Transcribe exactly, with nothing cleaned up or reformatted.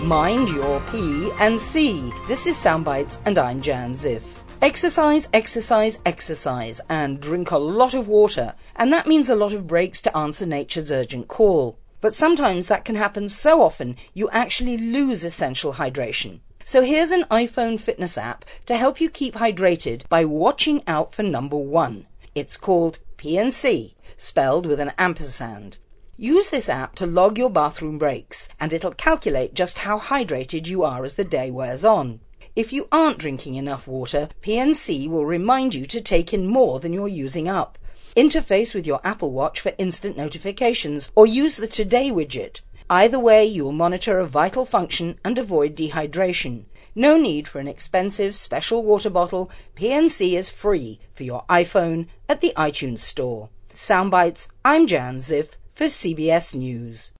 Mind your P and C. This is Soundbites and I'm Jan Ziff. Exercise, exercise, exercise and drink a lot of water, and that means a lot of breaks to answer nature's urgent call. But sometimes that can happen so often you actually lose essential hydration. So here's an iPhone fitness app to help you keep hydrated by watching out for number one. It's called P and C, spelled with an ampersand. Use this app to log your bathroom breaks, and it'll calculate just how hydrated you are as the day wears on. If you aren't drinking enough water, P and C will remind you to take in more than you're using up. Interface with your Apple Watch for instant notifications, or use the Today widget. Either way, you'll monitor a vital function and avoid dehydration. No need for an expensive special water bottle. P and C is free for your iPhone at the iTunes Store. Soundbites, I'm Jan Ziff for C B S News.